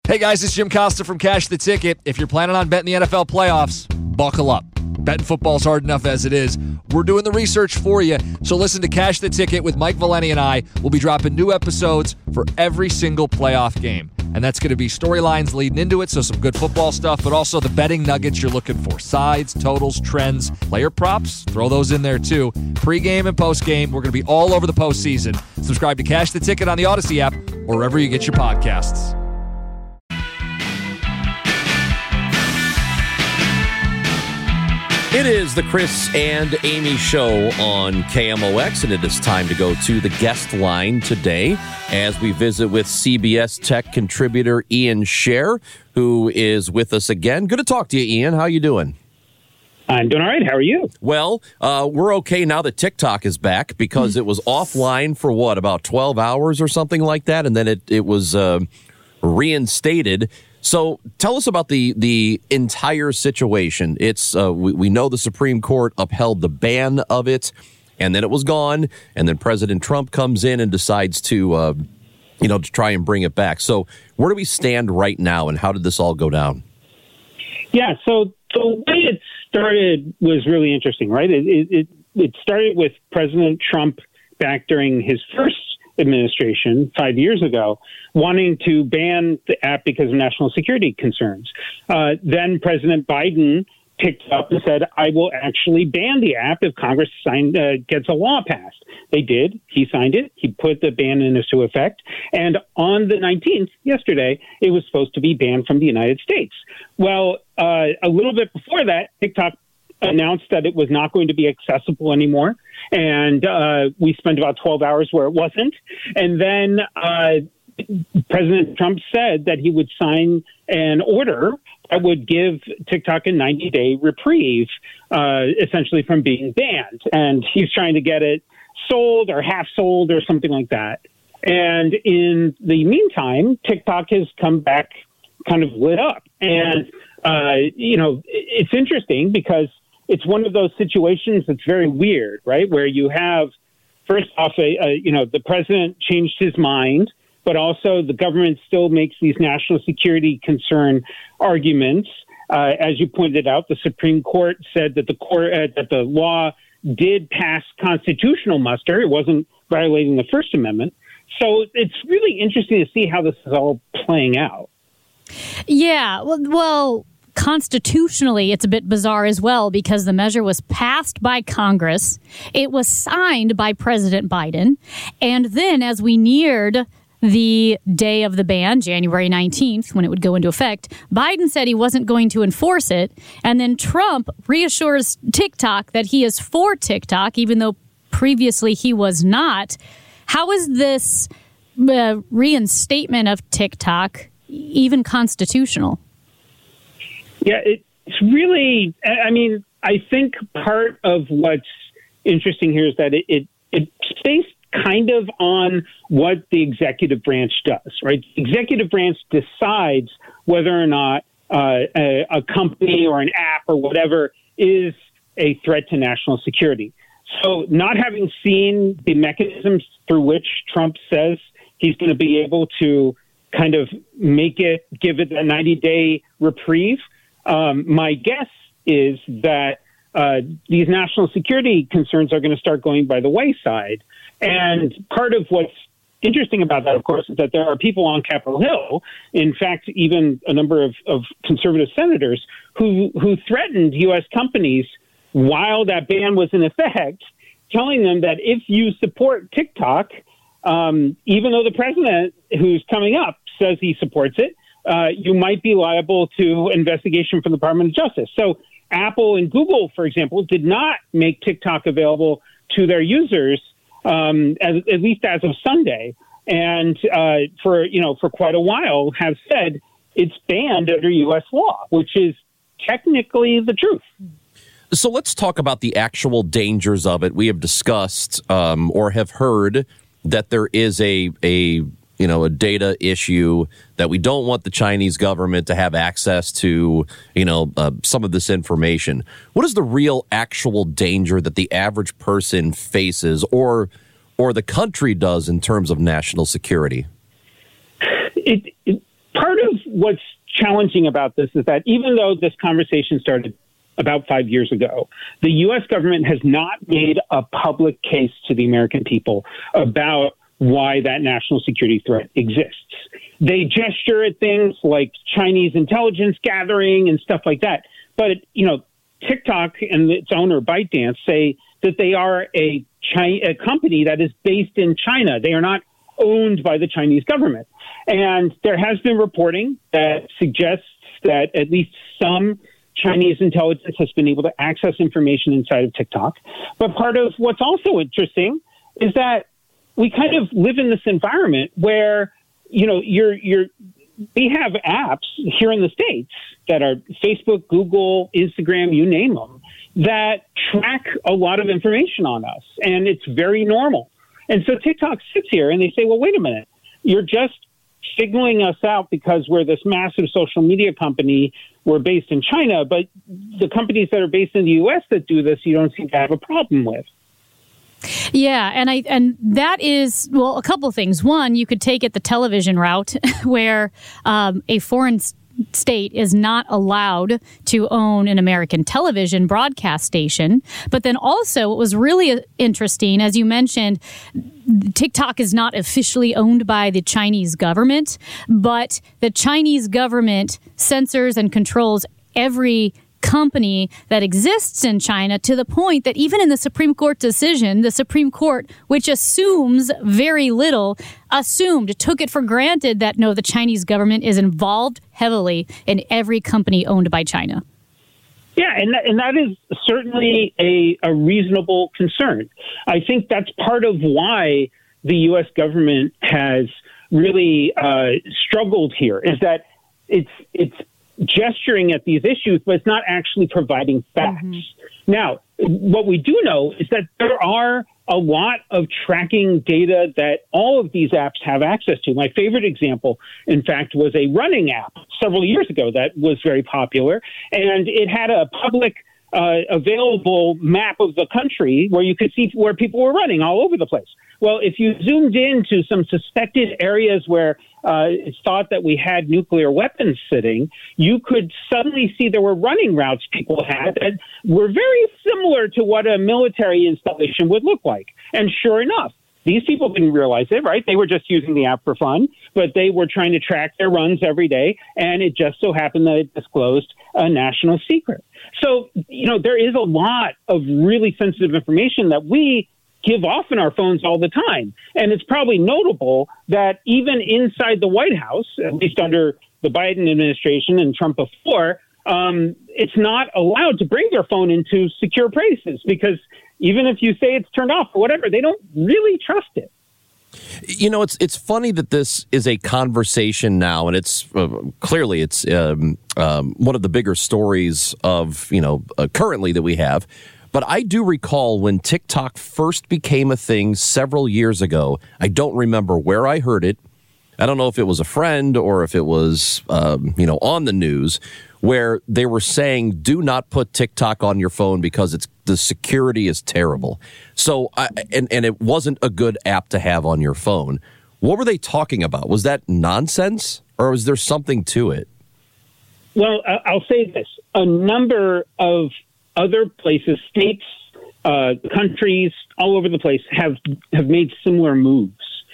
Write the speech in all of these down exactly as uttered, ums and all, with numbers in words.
Hey guys, it's Jim Costa from Cash the Ticket. If you're planning on betting the N F L playoffs, buckle up. Betting football's hard enough as it is. We're doing the research for you. So listen to Cash the Ticket with Mike Valeni and I. We'll be dropping new episodes for every single playoff game. And that's going to be storylines leading into it, so some good football stuff, but also the betting nuggets you're looking for. Sides, totals, trends, player props, throw those in there too. Pre-game and post-game, we're going to be all over the postseason. Subscribe to Cash the Ticket on the Odyssey app or wherever you get your podcasts. It is the Chris and Amy Show on K M O X, and it is time to go to the guest line today as we visit with C B S Tech contributor Ian Sherr, who is with us again. Good to talk to you, Ian. How you doing? I'm doing all right. How are you? Well, uh, we're okay now that TikTok is back because it was offline for, what, about twelve hours or something like that, and then it, it was uh, reinstated. So tell us about the the entire situation. It's uh, we, we know the Supreme Court upheld the ban of it, and then it was gone, and then President Trump comes in and decides to, uh, you know, to try and bring it back. So where do we stand right now, and how did this all go down? Yeah, so the way it started was really interesting, right? It it, it started with President Trump back during his first administration five years ago, wanting to ban the app because of national security concerns. Uh, then President Biden picked up and said, I will actually ban the app if Congress signed, uh, gets a law passed. They did. He signed it. He put the ban into effect. And on the nineteenth, yesterday, it was supposed to be banned from the United States. Well, uh, a little bit before that, TikTok announced that it was not going to be accessible anymore. And uh, we spent about twelve hours where it wasn't. And then uh, President Trump said that he would sign an order that would give TikTok a ninety-day reprieve, uh, essentially from being banned. And he's trying to get it sold or half sold or something like that. And in the meantime, TikTok has come back kind of lit up. And, uh, you know, it's interesting because it's one of those situations that's very weird, right? Where you have, first off, a, a, you know, the president changed his mind, but also the government still makes these national security concern arguments. Uh, as you pointed out, the Supreme Court said that the court uh, that the law did pass constitutional muster. It wasn't violating the First Amendment. So it's really interesting to see how this is all playing out. Yeah, well, well constitutionally, it's a bit bizarre as well because the measure was passed by Congress. It was signed by President Biden. And then as we neared the day of the ban, January nineteenth, when it would go into effect, Biden said he wasn't going to enforce it. And then Trump reassures TikTok that he is for TikTok, even though previously he was not. How is this uh, reinstatement of TikTok even constitutional? Yeah, it's really, I mean, I think part of what's interesting here is that it, it, it stays kind of on what the executive branch does, right? The executive branch decides whether or not uh, a, a company or an app or whatever is a threat to national security. So not having seen the mechanisms through which Trump says he's going to be able to kind of make it, give it a ninety-day reprieve, Um, my guess is that uh, these national security concerns are going to start going by the wayside. And part of what's interesting about that, of course, is that there are people on Capitol Hill, in fact, even a number of, of conservative senators, who, who threatened U S companies while that ban was in effect, telling them that if you support TikTok, um, even though the president who's coming up says he supports it, Uh, you might be liable to investigation from the Department of Justice. So Apple and Google, for example, did not make TikTok available to their users, um, as, at least as of Sunday. And uh, for, you know, for quite a while have said it's banned under U S law, which is technically the truth. So let's talk about the actual dangers of it. We have discussed um, or have heard that there is a a you know, a data issue, that we don't want the Chinese government to have access to, you know, uh, some of this information. What is the real actual danger that the average person faces or or the country does in terms of national security? It, it, part of what's challenging about this is that even though this conversation started about five years ago, the U S government has not made a public case to the American people about why that national security threat exists. They gesture at things like Chinese intelligence gathering and stuff like that. But, you know, TikTok and its owner ByteDance say that they are a, Chi- a company that is based in China. They are not owned by the Chinese government. And there has been reporting that suggests that at least some Chinese intelligence has been able to access information inside of TikTok. But part of what's also interesting is that we kind of live in this environment where, you know, you're, you're, we have apps here in the States that are Facebook, Google, Instagram, you name them, that track a lot of information on us. And it's very normal. And so TikTok sits here and they say, well, wait a minute, you're just signaling us out because we're this massive social media company. We're based in China, but the companies that are based in the U S that do this, you don't seem to have a problem with. Yeah, and I and that is, well, a couple things. One, you could take it the television route where um, a foreign state is not allowed to own an American television broadcast station. But then also what was really interesting, as you mentioned, TikTok is not officially owned by the Chinese government, but the Chinese government censors and controls every company that exists in China, to the point that even in the Supreme Court decision, the Supreme Court, which assumes very little, assumed, took it for granted that no, the Chinese government is involved heavily in every company owned by China. Yeah, and that, and that is certainly a, a reasonable concern. I think that's part of why the U S government has really uh, struggled here, is that it's it's gesturing at these issues, but it's not actually providing facts. Mm-hmm. Now, what we do know is that there are a lot of tracking data that all of these apps have access to. My favorite example, in fact, was a running app several years ago that was very popular, and it had a public uh, available map of the country where you could see where people were running all over the place. Well, if you zoomed into some suspected areas where uh, it's thought that we had nuclear weapons sitting, you could suddenly see there were running routes people had that were very similar to what a military installation would look like. And sure enough, these people didn't realize it, right? They were just using the app for fun, but they were trying to track their runs every day, and it just so happened that it disclosed a national secret. So, you know, there is a lot of really sensitive information that we give off in our phones all the time. And it's probably notable that even inside the White House, at least under the Biden administration and Trump before, um, it's not allowed to bring their phone into secure places, because even if you say it's turned off or whatever, they don't really trust it. You know, it's it's funny that this is a conversation now, and it's uh, clearly it's um, um, one of the bigger stories of, you know, uh, currently that we have. But I do recall when TikTok first became a thing several years ago. I don't remember where I heard it. I don't know if it was a friend or if it was, um, you know, on the news, where they were saying, do not put TikTok on your phone because it's the security is terrible. So, I, and, and it wasn't a good app to have on your phone. What were they talking about? Was that nonsense, or was there something to it? Well, I'll say this. A number of other places, states, uh, countries all over the place have, have made similar moves.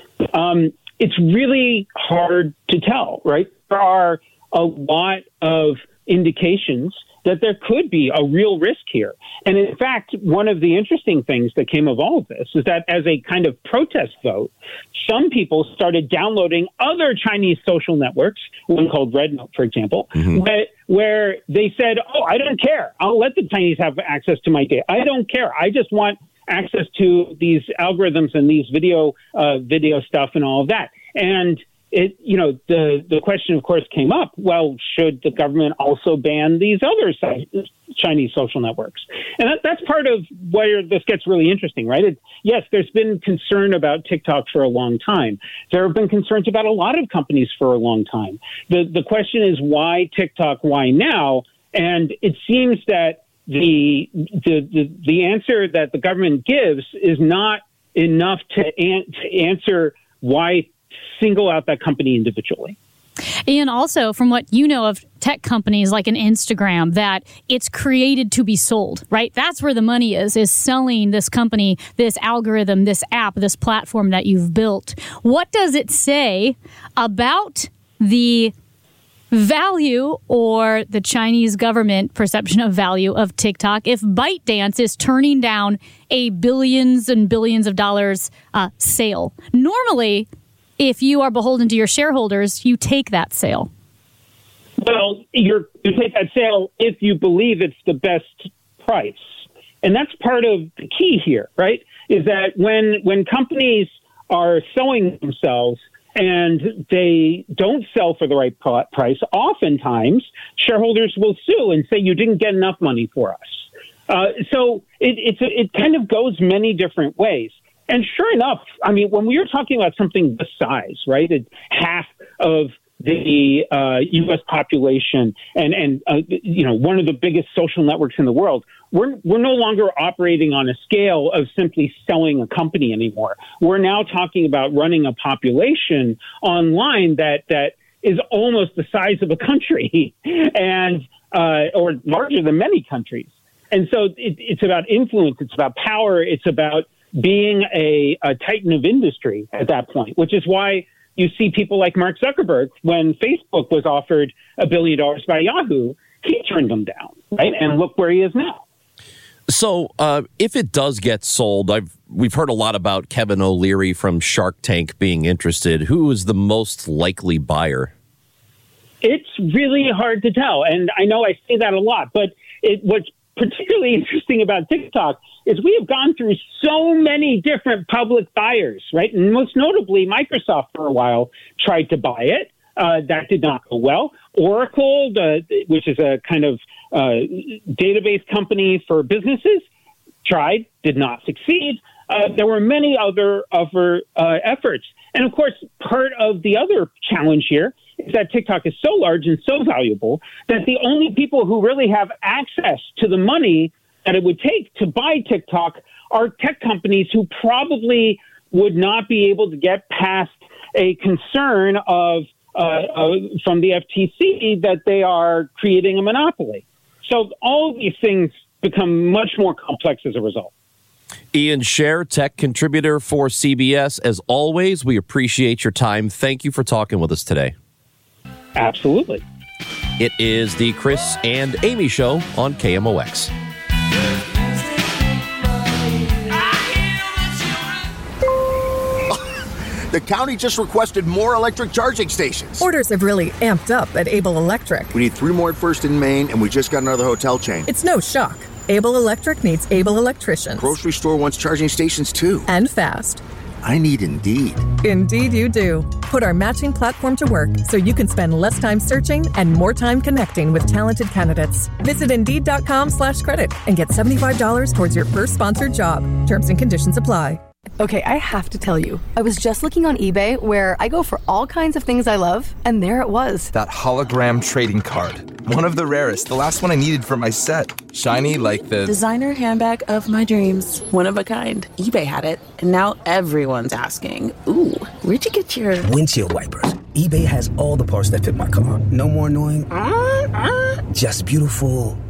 Um, it's really hard to tell, right? There are a lot of indications that there could be a real risk here. And in fact, one of the interesting things that came of all of this is that as a kind of protest vote, some people started downloading other Chinese social networks, one called Red Note, for example, mm-hmm. where, where they said, oh, I don't care. I'll let the Chinese have access to my data. I don't care. I just want access to these algorithms and these video uh, video stuff and all of that. And it, you know, the, the question, of course, came up, well, should the government also ban these other Chinese social networks? And that, that's part of where this gets really interesting, right? It, yes, there's been concern about TikTok for a long time. There have been concerns about a lot of companies for a long time. The, the question is, why TikTok? Why now? And it seems that the, the, the, the answer that the government gives is not enough to, an, to answer why single out that company individually. And also, from what you know of tech companies like an Instagram, that it's created to be sold, right? That's where the money is, is selling this company, this algorithm, this app, this platform that you've built. What does it say about the value or the Chinese government perception of value of TikTok if ByteDance is turning down a billions and billions of dollars uh, sale? Normally, if you are beholden to your shareholders, you take that sale. Well, you're, you take that sale if you believe it's the best price. And that's part of the key here, right? Is that when when companies are selling themselves and they don't sell for the right price, oftentimes shareholders will sue and say, you didn't get enough money for us. Uh, so it, it's, it kind of goes many different ways. And sure enough, I mean, when we were talking about something this size, right, it's half of the uh, U S population and, and uh, you know, one of the biggest social networks in the world, we're, we're no longer operating on a scale of simply selling a company anymore. We're now talking about running a population online that, that is almost the size of a country and uh, or larger than many countries. And so it, it's about influence. It's about power. It's about being a, a titan of industry at that point, which is why you see people like Mark Zuckerberg, when Facebook was offered a billion dollars by Yahoo, he turned them down, right? And look where he is now. So uh, if it does get sold, I've we've heard a lot about Kevin O'Leary from Shark Tank being interested. Who is the most likely buyer? It's really hard to tell. And I know I say that a lot, but it, what's particularly interesting about TikTok is we have gone through so many different public buyers, right? And most notably, Microsoft for a while tried to buy it. Uh, that did not go well. Oracle, the, which is a kind of uh, database company for businesses, tried, did not succeed. Uh, there were many other, other uh, efforts. And of course, part of the other challenge here is that TikTok is so large and so valuable that the only people who really have access to the money that it would take to buy TikTok are tech companies who probably would not be able to get past a concern of uh, uh, from the F T C that they are creating a monopoly. So all of these things become much more complex as a result. Ian Sherr, tech contributor for C B S. As always, we appreciate your time. Thank you for talking with us today. Absolutely. It is the Chris and Amy Show on K M O X. The county just requested more electric charging stations. Orders have really amped up at Able Electric. We need three more at First and Main, and we just got another hotel chain. It's no shock. Able Electric needs able electricians. Grocery store wants charging stations, too. And fast. I need Indeed. Indeed you do. Put our matching platform to work so you can spend less time searching and more time connecting with talented candidates. Visit Indeed.com slash credit and get seventy-five dollars towards your first sponsored job. Terms and conditions apply. Okay, I have to tell you, I was just looking on eBay where I go for all kinds of things I love, and there it was. That hologram trading card. One of the rarest. The last one I needed for my set. Shiny like the... designer handbag of my dreams. One of a kind. eBay had it, and now everyone's asking, ooh, where'd you get your... windshield wipers. eBay has all the parts that fit my car. No more annoying... Uh, uh. Just beautiful...